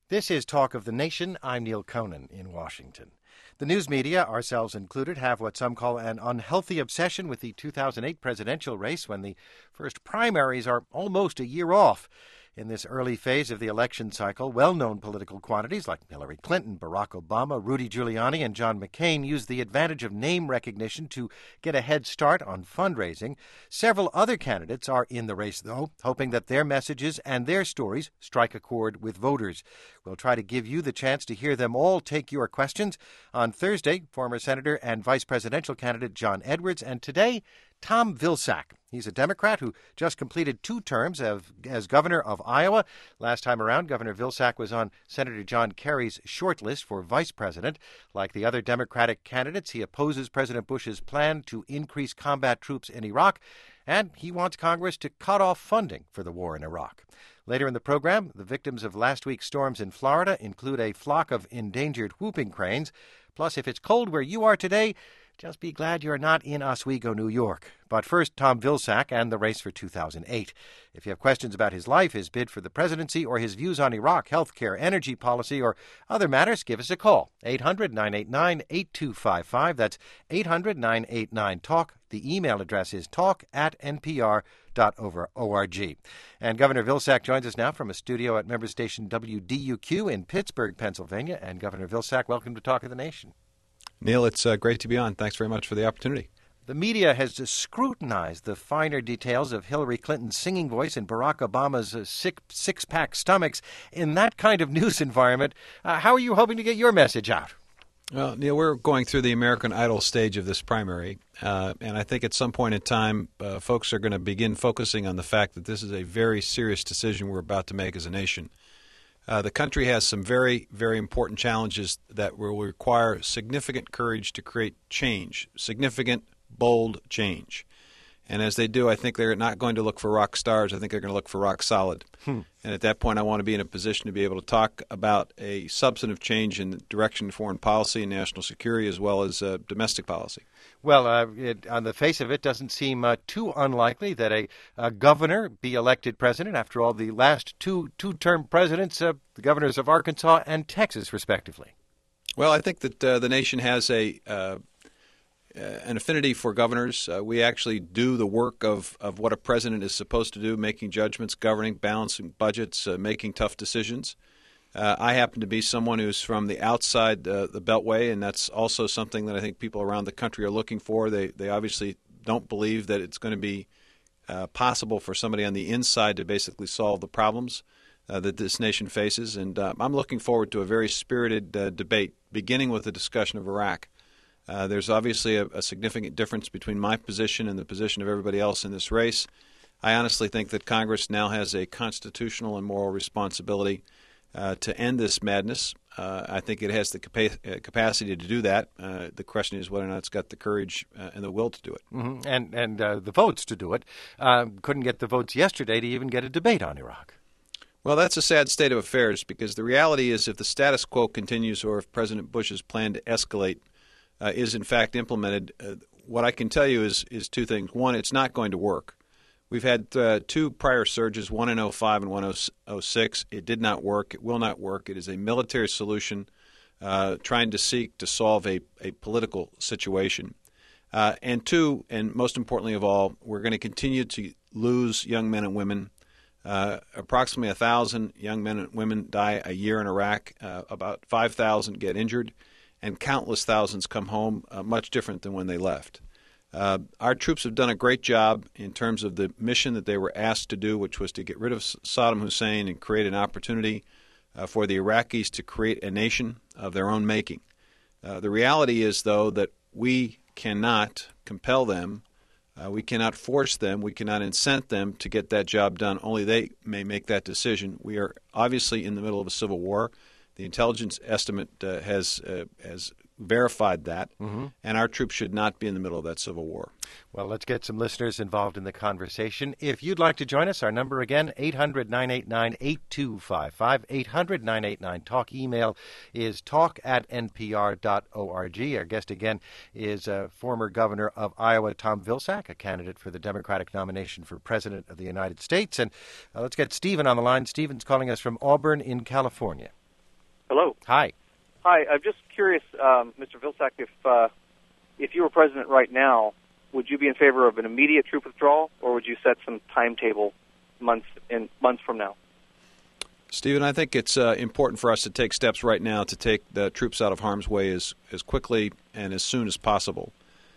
This is Talk of the Nation. I'm Neil Conan in Washington. The news media, ourselves included, have what some call an unhealthy obsession with the 2008 presidential race when the first primaries are almost a year off. In this early phase of the election cycle, well-known political quantities like Hillary Clinton, Barack Obama, Rudy Giuliani, and John McCain use the advantage of name recognition to get a head start on fundraising. Several other candidates are in the race, though, hoping that their messages and their stories strike a chord with voters. We'll try to give you the chance to hear them all take your questions. On Thursday, former Senator and Vice Presidential candidate John Edwards, and today, Tom Vilsack. He's a Democrat who just completed 2 terms as governor of Iowa. Last time around, Governor Vilsack was on Senator John Kerry's short list for vice president. Like the other Democratic candidates, he opposes President Bush's plan to increase combat troops in Iraq, and he wants Congress to cut off funding for the war in Iraq. Later in the program, the victims of last week's storms in Florida include a flock of endangered whooping cranes. Plus, if it's cold where you are today, just be glad you're not in Oswego, New York. But first, Tom Vilsack and the race for 2008. If you have questions about his life, his bid for the presidency, or his views on Iraq, health care, energy policy, or other matters, give us a call. 800-989-8255. That's 800-989-TALK. The email address is talk@npr.org. And Governor Vilsack joins us now from a studio at member station WDUQ in Pittsburgh, Pennsylvania. And Governor Vilsack, welcome to Talk of the Nation. Neil, it's great to be on. Thanks very much for the opportunity. The media has scrutinized the finer details of Hillary Clinton's singing voice and Barack Obama's six-pack stomachs. In that kind of news environment, how are you hoping to get your message out? Well, Neil, we're going through the American Idol stage of this primary, and I think at some point in time, folks are going to begin focusing on the fact that this is a very serious decision we're about to make as a nation. The country has some very, very important challenges that will require significant courage to create change, significant, bold change. And as they do, I think they're not going to look for rock stars. I think they're going to look for rock solid. And at that point, I want to be in a position to be able to talk about a substantive change in the direction of foreign policy and national security as well as domestic policy. Well, on the face of it, doesn't seem too unlikely that a governor be elected president. After all, the last two-term presidents, the governors of Arkansas and Texas, respectively. Well, I think that the nation has an affinity for governors. We actually do the work of what a president is supposed to do, making judgments, governing, balancing budgets, making tough decisions. I happen to be someone who's from the outside the Beltway, and that's also something that I think people around the country are looking for. They obviously don't believe that it's going to be possible for somebody on the inside to basically solve the problems that this nation faces. And I'm looking forward to a very spirited debate, beginning with the discussion of Iraq. There's obviously a significant difference between my position and the position of everybody else in this race. I honestly think that Congress now has a constitutional and moral responsibility to end this madness. I think it has the capacity to do that. The question is whether or not it's got the courage and the will to do it. Mm-hmm. And the votes to do it. Couldn't get the votes yesterday to even get a debate on Iraq. Well, that's a sad state of affairs because the reality is if the status quo continues or if President Bush's plan to escalate is in fact implemented, what I can tell you is 2 things. One, it's not going to work. We've had 2 prior surges, one in 2005 and one in 2006. It did not work. It will not work. It is a military solution trying to seek to solve a political situation. And 2, and most importantly of all, we're going to continue to lose young men and women. Approximately 1,000 young men and women die a year in Iraq. About 5,000 get injured. And countless thousands come home much different than when they left. Our troops have done a great job in terms of the mission that they were asked to do, which was to get rid of Saddam Hussein and create an opportunity for the Iraqis to create a nation of their own making. The reality is, though, that we cannot compel them, we cannot force them, we cannot incent them to get that job done. Only they may make that decision. We are obviously in the middle of a civil war. The intelligence estimate has verified that, and our troops should not be in the middle of that civil war. Well, let's get some listeners involved in the conversation. If you'd like to join us, our number again, 800-989-8255, 800-989-TALK. Email is talk@npr.org. Our guest again is former governor of Iowa, Tom Vilsack, a candidate for the Democratic nomination for President of the United States. And let's get Stephen on the line. Stephen's calling us from Auburn in California. Hello. Hi. Hi. I'm just curious, Mr. Vilsack, if you were president right now, would you be in favor of an immediate troop withdrawal, or would you set some timetable months from now? Stephen, I think it's important for us to take steps right now to take the troops out of harm's way as quickly and as soon as possible.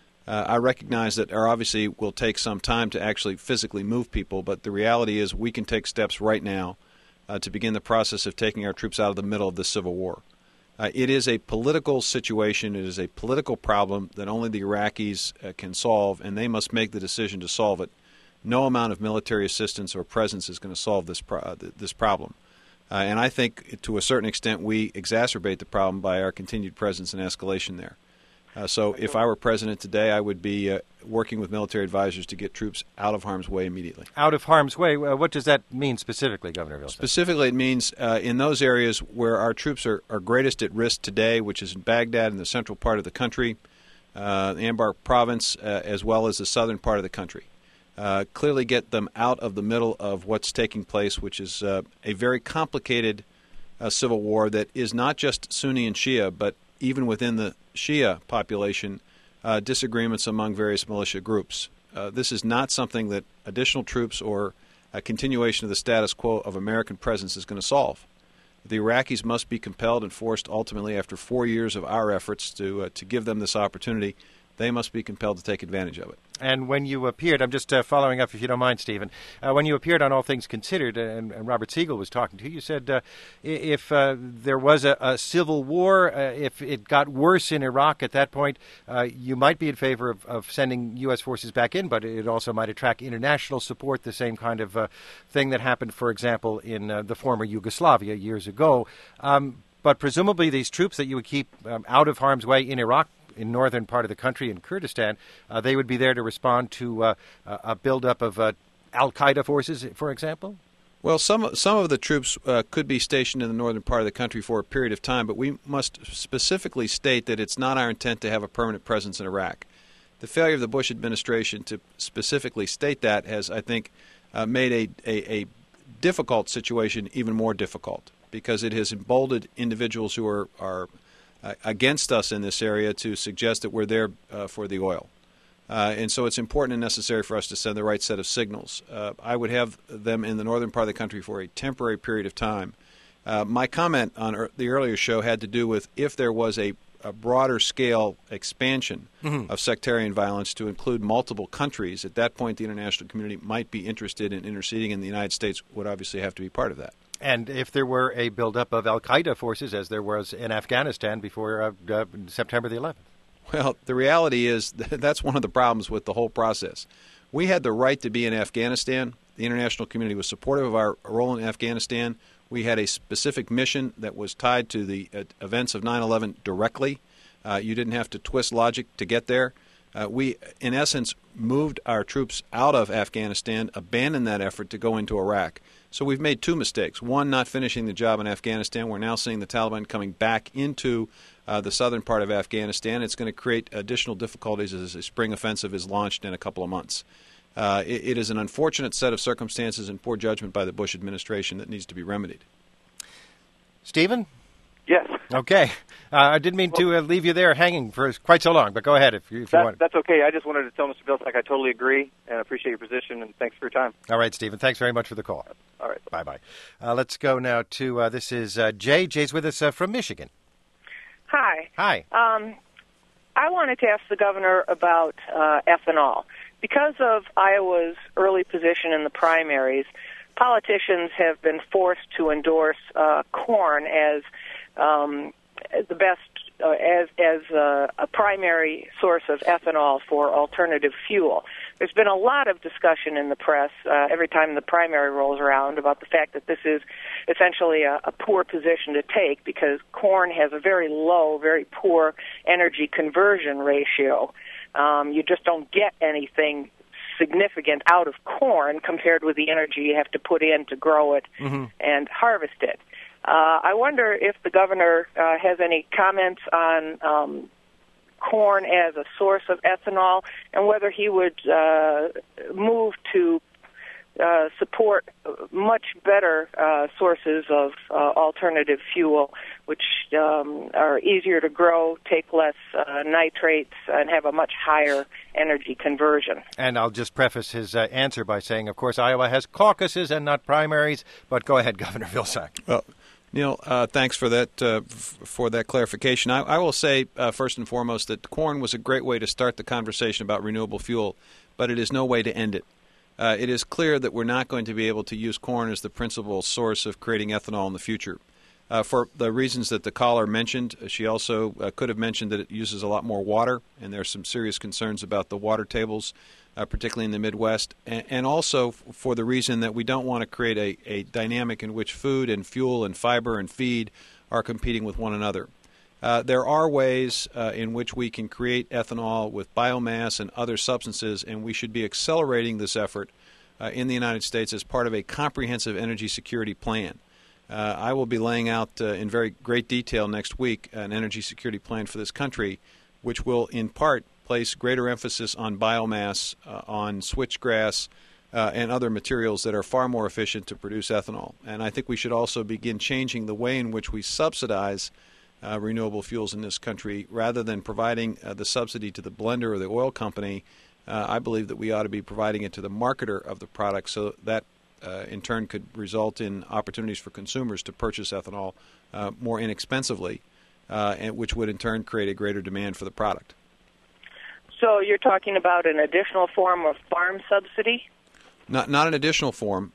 I recognize that obviously will take some time to actually physically move people, but the reality is we can take steps right now to begin the process of taking our troops out of the middle of the civil war. It is a political situation. It is a political problem that only the Iraqis can solve, and they must make the decision to solve it. No amount of military assistance or presence is going to solve this problem. And I think, to a certain extent, we exacerbate the problem by our continued presence and escalation there. So if I were president today, I would be working with military advisors to get troops out of harm's way immediately. Out of harm's way? What does that mean specifically, Governor Vilsack? Specifically, it means in those areas where our troops are greatest at risk today, which is in Baghdad in the central part of the country, Anbar province, as well as the southern part of the country. Clearly get them out of the middle of what's taking place, which is a very complicated civil war that is not just Sunni and Shia, but even within the Shia population, disagreements among various militia groups. This is not something that additional troops or a continuation of the status quo of American presence is going to solve. The Iraqis must be compelled and forced ultimately, after 4 years of our efforts to give them this opportunity, they must be compelled to take advantage of it. And when you appeared, I'm just following up, if you don't mind, Stephen, when you appeared on All Things Considered, and Robert Siegel was talking to you, you said if there was a civil war, if it got worse in Iraq at that point, you might be in favor of sending U.S. forces back in, but it also might attract international support, the same kind of thing that happened, for example, in the former Yugoslavia years ago. But presumably these troops that you would keep out of harm's way in Iraq, in northern part of the country, in Kurdistan, they would be there to respond to a buildup of al-Qaeda forces, for example? Well, some of the troops could be stationed in the northern part of the country for a period of time, but we must specifically state that it's not our intent to have a permanent presence in Iraq. The failure of the Bush administration to specifically state that has, I think, made a difficult situation even more difficult, because it has emboldened individuals who are against us in this area to suggest that we're there for the oil. And so it's important and necessary for us to send the right set of signals. I would have them in the northern part of the country for a temporary period of time. My comment on the earlier show had to do with if there was a broader scale expansion of sectarian violence to include multiple countries. At that point, the international community might be interested in interceding, and the United States would obviously have to be part of that. And if there were a buildup of al-Qaeda forces, as there was in Afghanistan before September the 11th? Well, the reality is that's one of the problems with the whole process. We had the right to be in Afghanistan. The international community was supportive of our role in Afghanistan. We had a specific mission that was tied to the events of 9/11 directly. You didn't have to twist logic to get there. We, in essence, moved our troops out of Afghanistan, abandoned that effort to go into Iraq. So we've made two mistakes. One, not finishing the job in Afghanistan. We're now seeing the Taliban coming back into the southern part of Afghanistan. It's going to create additional difficulties as a spring offensive is launched in a couple of months. It is an unfortunate set of circumstances and poor judgment by the Bush administration that needs to be remedied. Stephen? Yes. Okay. I didn't mean to leave you there hanging for quite so long, but go ahead if you want. That's okay. I just wanted to tell Mr. Vilsack I totally agree and appreciate your position, and thanks for your time. All right, Stephen. Thanks very much for the call. All right. Bye-bye. Let's go now to, this is Jay. Jay's with us from Michigan. Hi. Hi. I wanted to ask the governor about ethanol. Because of Iowa's early position in the primaries, politicians have been forced to endorse corn as the best, as a primary source of ethanol for alternative fuel. There's been a lot of discussion in the press every time the primary rolls around about the fact that this is essentially a poor position to take because corn has a very low, very poor energy conversion ratio. You just don't get anything significant out of corn compared with the energy you have to put in to grow it and harvest it. I wonder if the governor has any comments on corn as a source of ethanol and whether he would move to support much better sources of alternative fuel, which are easier to grow, take less nitrates, and have a much higher energy conversion. And I'll just preface his answer by saying, of course, Iowa has caucuses and not primaries, but go ahead, Governor Vilsack. Well, Neil, thanks for that clarification. I will say, first and foremost, that corn was a great way to start the conversation about renewable fuel, but it is no way to end it. It is clear that we're not going to be able to use corn as the principal source of creating ethanol in the future. For the reasons that the caller mentioned, she also could have mentioned that it uses a lot more water, and there's some serious concerns about the water tables, particularly in the Midwest, and also for the reason that we don't want to create a dynamic in which food and fuel and fiber and feed are competing with one another. There are ways in which we can create ethanol with biomass and other substances, and we should be accelerating this effort in the United States as part of a comprehensive energy security plan. I will be laying out in very great detail next week an energy security plan for this country, which will in part place greater emphasis on biomass, on switchgrass, and other materials that are far more efficient to produce ethanol. And I think we should also begin changing the way in which we subsidize renewable fuels in this country. Rather than providing the subsidy to the blender or the oil company, I believe that we ought to be providing it to the marketer of the product, so that in turn could result in opportunities for consumers to purchase ethanol more inexpensively, and which would in turn create a greater demand for the product. So you're talking about an additional form of farm subsidy? Not an additional form.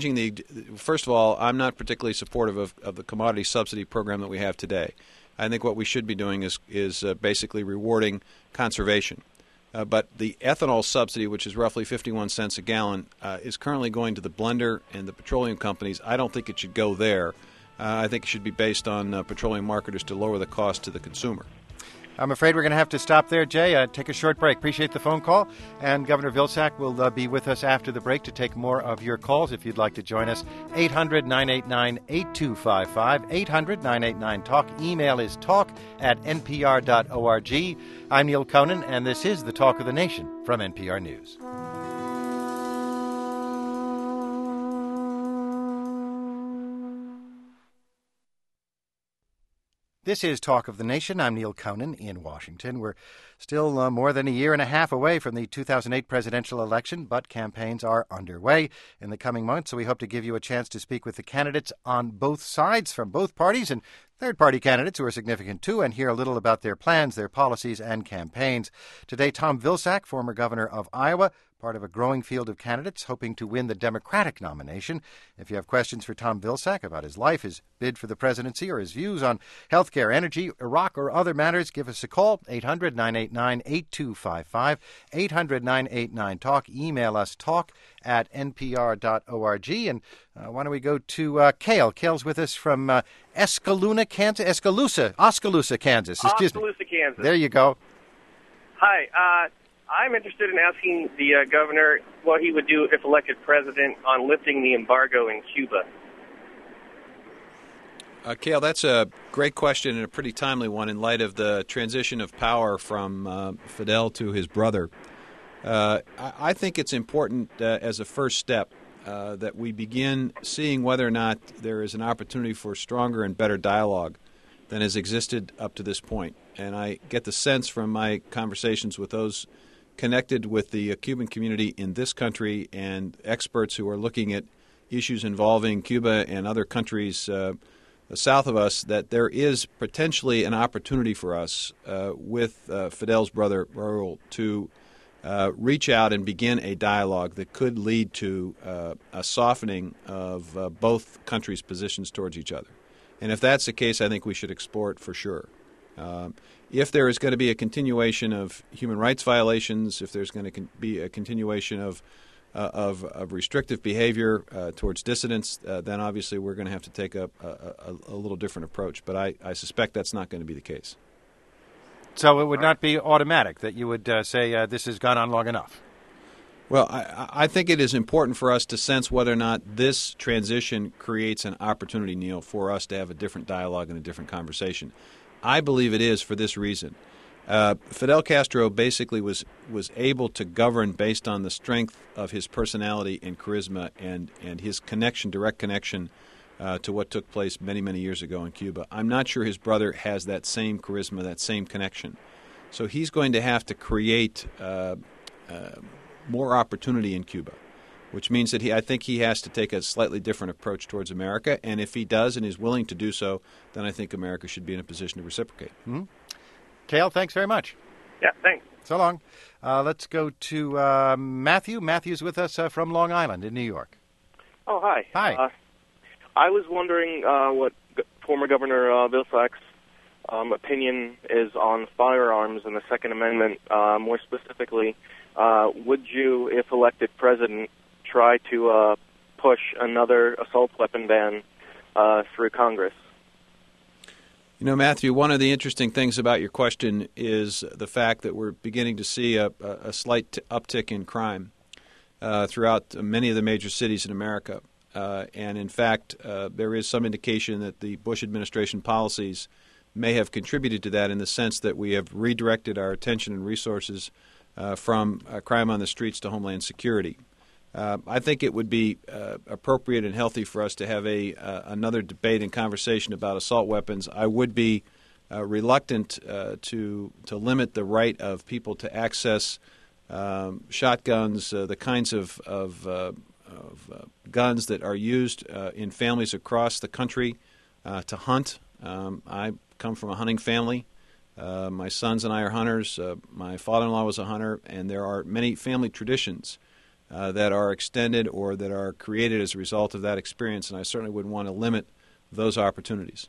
First of all, I'm not particularly supportive of the commodity subsidy program that we have today. I think what we should be doing is basically rewarding conservation. But the ethanol subsidy, which is roughly 51 cents a gallon, is currently going to the blender and the petroleum companies. I don't think it should go there. I think it should be based on petroleum marketers to lower the cost to the consumer. I'm afraid we're going to have to stop there, Jay. Take a short break. Appreciate the phone call. And Governor Vilsack will be with us after the break to take more of your calls if you'd like to join us. 800-989-8255, 800-989-TALK. Email is talk@npr.org. I'm Neil Conan, and this is the Talk of the Nation from NPR News. This is Talk of the Nation. I'm Neil Conan in Washington. We're still more than a year and a half away from the 2008 presidential election, but campaigns are underway in the coming months, so we hope to give you a chance to speak with the candidates on both sides from both parties and third-party candidates who are significant too, and hear a little about their plans, their policies, and campaigns. Today, Tom Vilsack, former governor of Iowa, part of a growing field of candidates hoping to win the Democratic nomination. If you have questions for Tom Vilsack about his life, his bid for the presidency, or his views on health care, energy, Iraq, or other matters, give us a call, 800-989-8255, 800-989-TALK. Email us, talk@npr.org. And why don't we go to Cale? Cale's with us from Oskaloosa, Kansas. Oskaloosa, Kansas. Oskaloosa, Kansas. There you go. Hi. I'm interested in asking the governor what he would do if elected president on lifting the embargo in Cuba. Cale, that's a great question and a pretty timely one in light of the transition of power from Fidel to his brother. I think it's important as a first step that we begin seeing whether or not there is an opportunity for stronger and better dialogue than has existed up to this point. And I get the sense from my conversations with those connected with the Cuban community in this country and experts who are looking at issues involving Cuba and other countries south of us, that there is potentially an opportunity for us with Fidel's brother Raul to reach out and begin a dialogue that could lead to a softening of both countries' positions towards each other. And if that's the case, I think we should explore it for sure. If there is going to be a continuation of human rights violations, if there's going to be a continuation of restrictive behavior towards dissidents, then obviously we're going to have to take a little different approach. But I suspect that's not going to be the case. So it would not be automatic that you would say this has gone on long enough? Well, I think it is important for us to sense whether or not this transition creates an opportunity, Neil, for us to have a different dialogue and a different conversation. I believe it is for this reason. Fidel Castro basically was able to govern based on the strength of his personality and charisma and his direct connection to what took place many, many years ago in Cuba. I'm not sure his brother has that same charisma, that same connection. So he's going to have to create more opportunity in Cuba, which means that I think he has to take a slightly different approach towards America. And if he does and is willing to do so, then I think America should be in a position to reciprocate. Mm-hmm. Cale, thanks very much. Yeah, thanks. So long. Let's go to Matthew. Matthew's with us from Long Island in New York. Oh, hi. Hi. I was wondering what former Governor Vilsack's opinion is on firearms and the Second Amendment. More specifically, would you, if elected president, try to push another assault weapon ban through Congress? You know, Matthew, one of the interesting things about your question is the fact that we're beginning to see a slight uptick in crime throughout many of the major cities in America. And in fact, there is some indication that the Bush administration policies may have contributed to that in the sense that we have redirected our attention and resources from crime on the streets to Homeland Security. I think it would be appropriate and healthy for us to have another debate and conversation about assault weapons. I would be reluctant to limit the right of people to access shotguns, the kinds of guns that are used in families across the country to hunt. I come from a hunting family. My sons and I are hunters. My father-in-law was a hunter, and there are many family traditions that are extended or that are created as a result of that experience, and I certainly wouldn't want to limit those opportunities.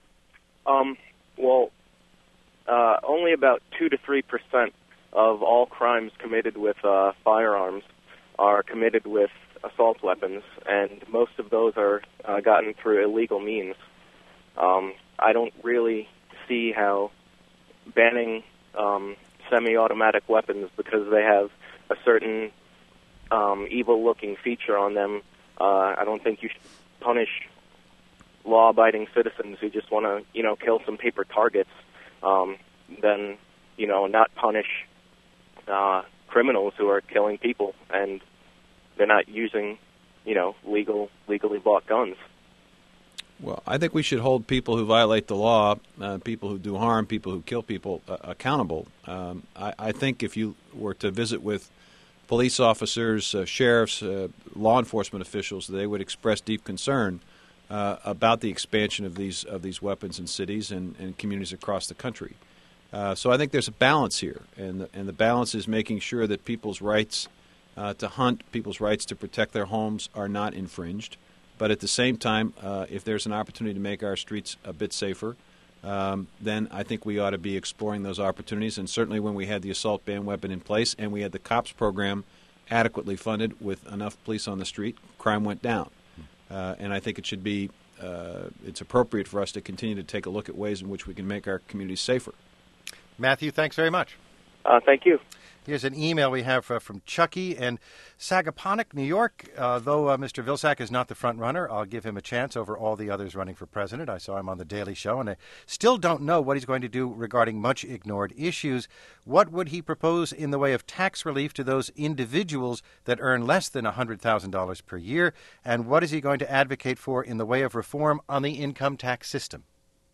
Only about 2 to 3% of all crimes committed with firearms are committed with assault weapons, and most of those are gotten through illegal means. I don't really see how banning semi-automatic weapons because they have a certain evil-looking feature on them. I don't think you should punish law-abiding citizens who just want to, kill some paper targets. Then, not punish criminals who are killing people and they're not using, legally bought guns. Well, I think we should hold people who violate the law, people who do harm, people who kill people, accountable. I think if you were to visit with police officers, sheriffs, law enforcement officials, they would express deep concern about the expansion of these weapons in cities and communities across the country. So I think there's a balance here, and the balance is making sure that people's rights to hunt, people's rights to protect their homes are not infringed. But at the same time, if there's an opportunity to make our streets a bit safer, then I think we ought to be exploring those opportunities. And certainly when we had the assault ban weapon in place and we had the COPS program adequately funded with enough police on the street, crime went down. And I think it should be it's appropriate for us to continue to take a look at ways in which we can make our communities safer. Matthew, thanks very much. Thank you. Here's an email we have from Chucky in Sagaponack, New York. Though Mr. Vilsack is not the front runner, I'll give him a chance over all the others running for president. I saw him on The Daily Show, and I still don't know what he's going to do regarding much ignored issues. What would he propose in the way of tax relief to those individuals that earn less than $100,000 per year? And what is he going to advocate for in the way of reform on the income tax system?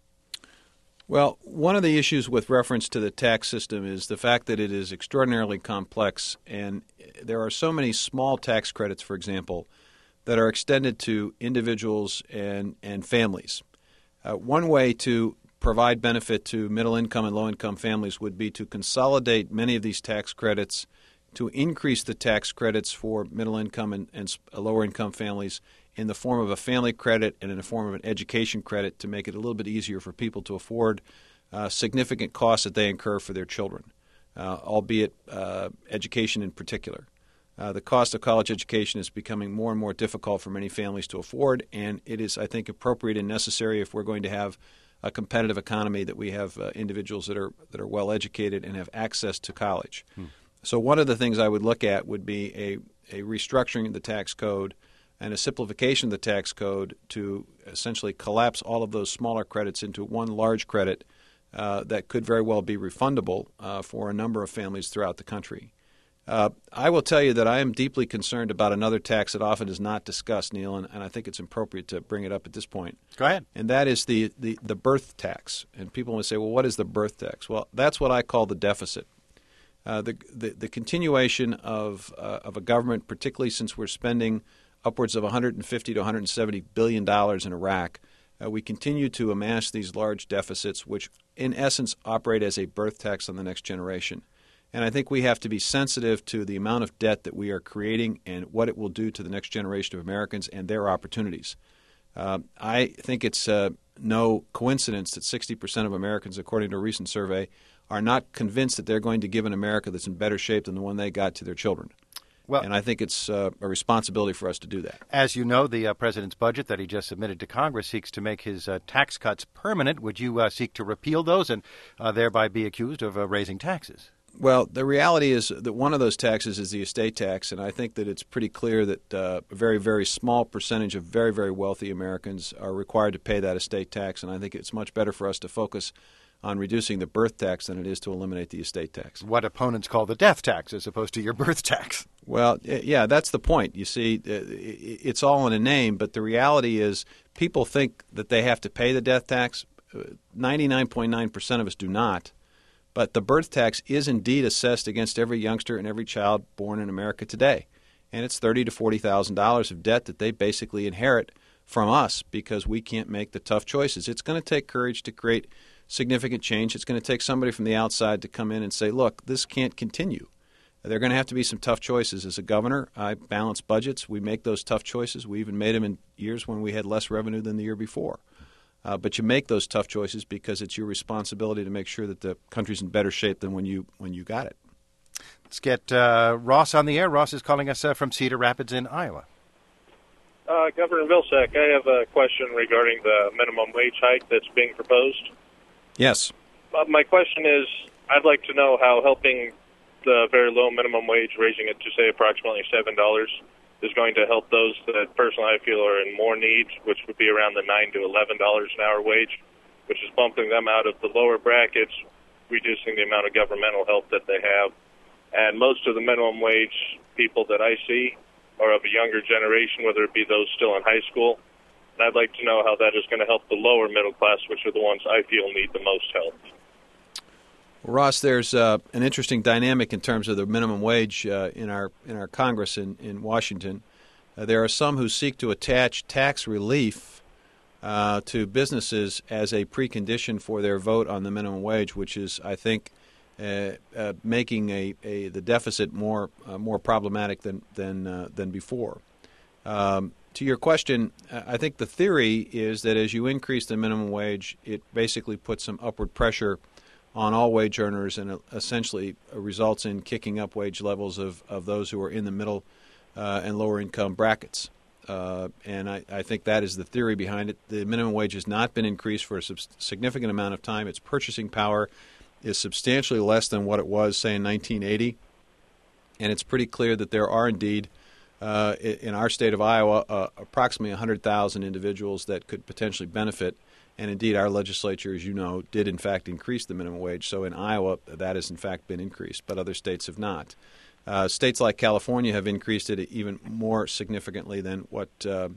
Well, one of the issues with reference to the tax system is the fact that it is extraordinarily complex, and there are so many small tax credits, for example, that are extended to individuals and families. One way to provide benefit to middle-income and low-income families would be to consolidate many of these tax credits, to increase the tax credits for middle-income and lower-income families in the form of a family credit and in the form of an education credit to make it a little bit easier for people to afford significant costs that they incur for their children, albeit education in particular. The cost of college education is becoming more and more difficult for many families to afford, and it is, I think, appropriate and necessary if we're going to have a competitive economy that we have individuals that are well educated and have access to college. So one of the things I would look at would be a restructuring of the tax code and a simplification of the tax code to essentially collapse all of those smaller credits into one large credit that could very well be refundable for a number of families throughout the country. I will tell you that I am deeply concerned about another tax that often is not discussed, Neil, and I think it's appropriate to bring it up at this point. Go ahead. And that is the birth tax. And people will say, well, what is the birth tax? Well, that's what I call the deficit. The continuation of a government, particularly since we're spending upwards of $150 to $170 billion in Iraq, we continue to amass these large deficits, which in essence operate as a birth tax on the next generation. And I think we have to be sensitive to the amount of debt that we are creating and what it will do to the next generation of Americans and their opportunities. I think it's no coincidence that 60% of Americans, according to a recent survey, are not convinced that they're going to give an America that's in better shape than the one they got to their children. Well, and I think it's a responsibility for us to do that. As you know, the president's budget that he just submitted to Congress seeks to make his tax cuts permanent. Would you seek to repeal those and thereby be accused of raising taxes? Well, the reality is that one of those taxes is the estate tax, and I think that it's pretty clear that a very, very small percentage of very, very wealthy Americans are required to pay that estate tax, and I think it's much better for us to focus on reducing the birth tax than it is to eliminate the estate tax. What opponents call the death tax as opposed to your birth tax. Well, yeah, that's the point. You see, it's all in a name, but the reality is people think that they have to pay the death tax. 99.9% of us do not. But the birth tax is indeed assessed against every youngster and every child born in America today. And it's $30,000 to $40,000 of debt that they basically inherit from us because we can't make the tough choices. It's going to take courage to create significant change. It's going to take somebody from the outside to come in and say, look, this can't continue. There are going to have to be some tough choices. As a governor, I balance budgets. We make those tough choices. We even made them in years when we had less revenue than the year before. But you make those tough choices because it's your responsibility to make sure that the country's in better shape than when you got it. Let's get Ross on the air. Ross is calling us from Cedar Rapids in Iowa. Governor Vilsack, I have a question regarding the minimum wage hike that's being proposed. Yes. My question is, I'd like to know how helping the very low minimum wage, raising it to, say, approximately $7, is going to help those that personally I feel are in more need, which would be around the $9 to $11 an hour wage, which is bumping them out of the lower brackets, reducing the amount of governmental help that they have. And most of the minimum wage people that I see are of a younger generation, whether it be those still in high school. And I'd like to know how that is going to help the lower middle class, which are the ones I feel need the most help. Well, Ross, there's an interesting dynamic in terms of the minimum wage in our Congress in Washington. There are some who seek to attach tax relief to businesses as a precondition for their vote on the minimum wage, which is, I think, making the deficit more problematic than before. To your question, I think the theory is that as you increase the minimum wage, it basically puts some upward pressure on all wage earners and essentially results in kicking up wage levels of those who are in the middle and lower income brackets. And I think that is the theory behind it. The minimum wage has not been increased for a significant amount of time. Its purchasing power is substantially less than what it was, say, in 1980. And it's pretty clear that there are indeed, in our state of Iowa, approximately 100,000 individuals that could potentially benefit. And indeed, our legislature, as you know, did in fact increase the minimum wage. So in Iowa, that has in fact been increased, but other states have not. States like California have increased it even more significantly than what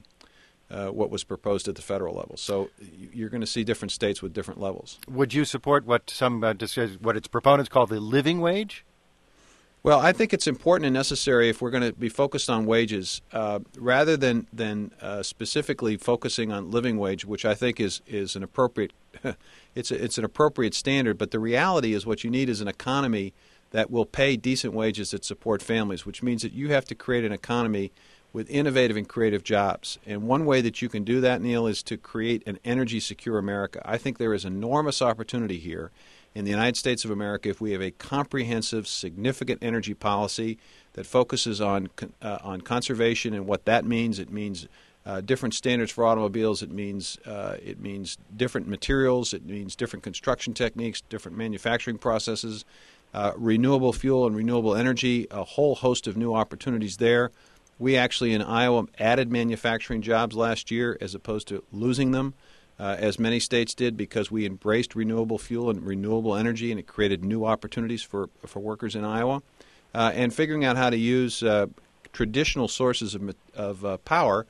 was proposed at the federal level. So you're going to see different states with different levels. Would you support what what its proponents call the living wage? Well, I think it's important and necessary if we're going to be focused on wages, rather than specifically focusing on living wage, which I think is an appropriate it's an appropriate standard. But the reality is what you need is an economy that will pay decent wages that support families, which means that you have to create an economy with innovative and creative jobs. And one way that you can do that, Neil, is to create an energy-secure America. I think there is enormous opportunity here in the United States of America if we have a comprehensive, significant energy policy that focuses on conservation and what that means. It means different standards for automobiles. It means different materials. It means different construction techniques, different manufacturing processes, renewable fuel and renewable energy, a whole host of new opportunities there. We actually in Iowa added manufacturing jobs last year as opposed to losing them. as many states did, because we embraced renewable fuel and renewable energy, and it created new opportunities for workers in Iowa. And figuring out how to use traditional sources of power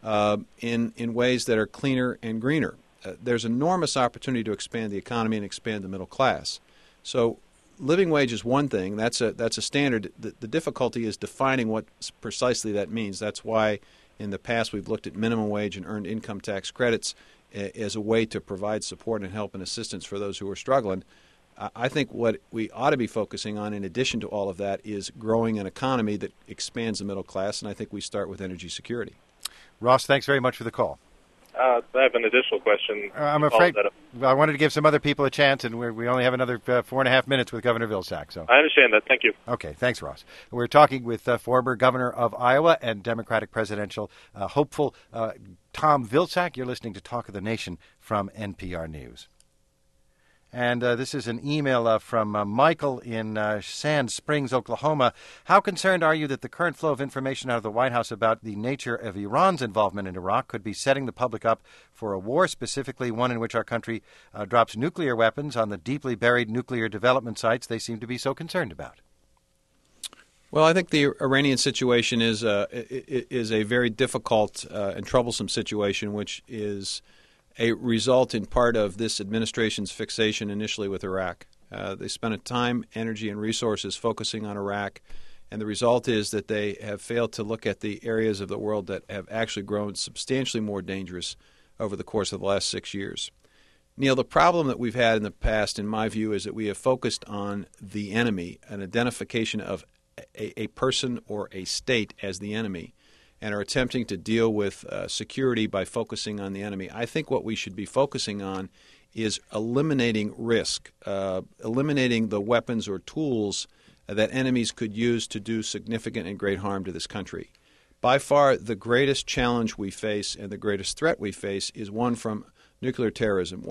in ways that are cleaner and greener. There's enormous opportunity to expand the economy and expand the middle class. So living wage is one thing. That's a standard. The difficulty is defining what precisely that means. That's why in the past we've looked at minimum wage and earned income tax credits as a way to provide support and help and assistance for those who are struggling. I think what we ought to be focusing on in addition to all of that is growing an economy that expands the middle class, and I think we start with energy security. Ross, thanks very much for the call. I have an additional question. I'm afraid I wanted to give some other people a chance, and we only have another 4.5 minutes with Governor Vilsack. So I understand that. Thank you. Okay, thanks, Ross. We're talking with former Governor of Iowa and Democratic presidential hopeful Tom Vilsack. You're listening to Talk of the Nation from NPR News. And this is an email from Michael in Sand Springs, Oklahoma. How concerned are you that the current flow of information out of the White House about the nature of Iran's involvement in Iraq could be setting the public up for a war, specifically one in which our country drops nuclear weapons on the deeply buried nuclear development sites they seem to be so concerned about? Well, I think the Iranian situation is a very difficult and troublesome situation, which is a result in part of this administration's fixation initially with Iraq. They spent a time, energy, and resources focusing on Iraq, and the result is that they have failed to look at the areas of the world that have actually grown substantially more dangerous over the course of the last 6 years. Neil, the problem that we've had in the past, in my view, is that we have focused on the enemy, an identification of a person or a state as the enemy, and are attempting to deal with security by focusing on the enemy. I think what we should be focusing on is eliminating risk, eliminating the weapons or tools that enemies could use to do significant and great harm to this country. By far, the greatest challenge we face and the greatest threat we face is one from nuclear terrorism.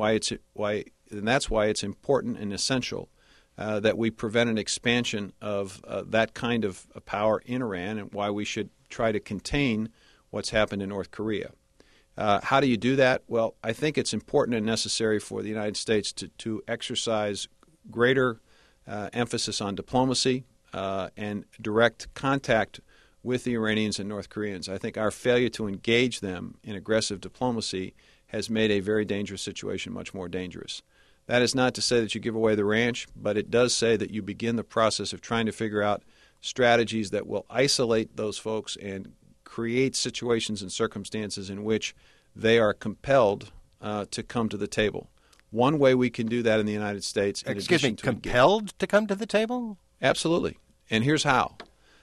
And that's why it's important and essential that we prevent an expansion of that kind of power in Iran, and why we should try to contain what's happened in North Korea. How do you do that? Well, I think it's important and necessary for the United States to exercise greater emphasis on diplomacy and direct contact with the Iranians and North Koreans. I think our failure to engage them in aggressive diplomacy has made a very dangerous situation much more dangerous. That is not to say that you give away the ranch, but it does say that you begin the process of trying to figure out strategies that will isolate those folks and create situations and circumstances in which they are compelled to come to the table. One way we can do that in the United States... Excuse me, compelled to come to the table? Absolutely. And here's how.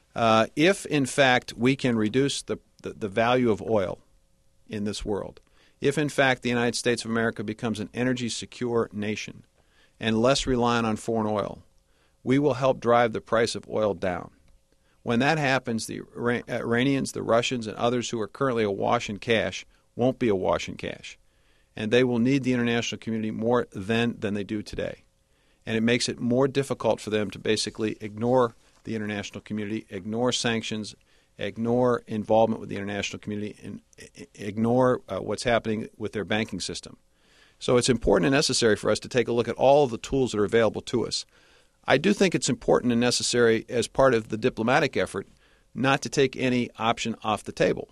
If, in fact, we can reduce the value of oil in this world, if, in fact, the United States of America becomes an energy-secure nation and less reliant on foreign oil, we will help drive the price of oil down. When that happens, the Iranians, the Russians, and others who are currently awash in cash won't be awash in cash. And they will need the international community more than they do today. And it makes it more difficult for them to basically ignore the international community, ignore sanctions, ignore involvement with the international community, and ignore what's happening with their banking system. So it's important and necessary for us to take a look at all of the tools that are available to us. I do think it's important and necessary as part of the diplomatic effort not to take any option off the table.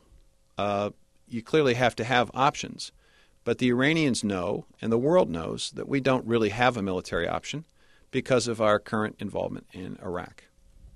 You clearly have to have options. But the Iranians know, and the world knows, that we don't really have a military option because of our current involvement in Iraq.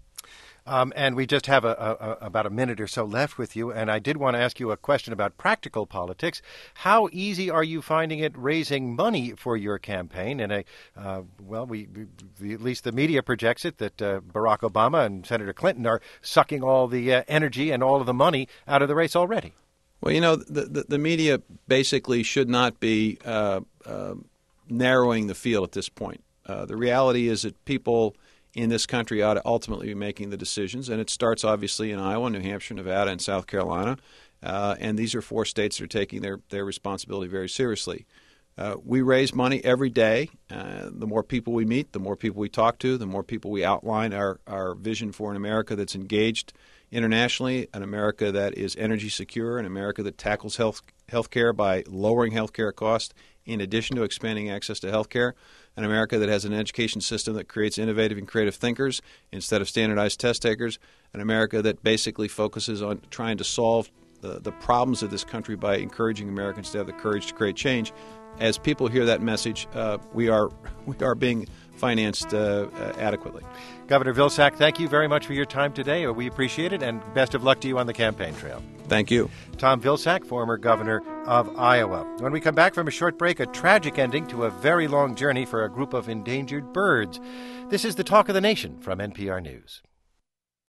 And we just have about a minute or so left with you, and I did want to ask you a question about practical politics. How easy are you finding it raising money for your campaign? And at least the media projects it that Barack Obama and Senator Clinton are sucking all the energy and all of the money out of the race already. Well, you know, the media basically should not be narrowing the field at this point. The reality is that people in this country ought to ultimately be making the decisions, and it starts obviously in Iowa, New Hampshire, Nevada, and South Carolina, and these are 4 states that are taking their responsibility very seriously. We raise money every day. The more people we meet, the more people we talk to, the more people we outline our vision for an America that's engaged internationally, an America that is energy secure, an America that tackles health care by lowering health care costs in addition to expanding access to health care, an America that has an education system that creates innovative and creative thinkers instead of standardized test takers, an America that basically focuses on trying to solve the problems of this country by encouraging Americans to have the courage to create change. As people hear that message, we are being financed adequately. Governor Vilsack, thank you very much for your time today. We appreciate it, and best of luck to you on the campaign trail. Thank you. Tom Vilsack, former governor of Iowa. When we come back from a short break, a tragic ending to a very long journey for a group of endangered birds. This is the Talk of the Nation from NPR News.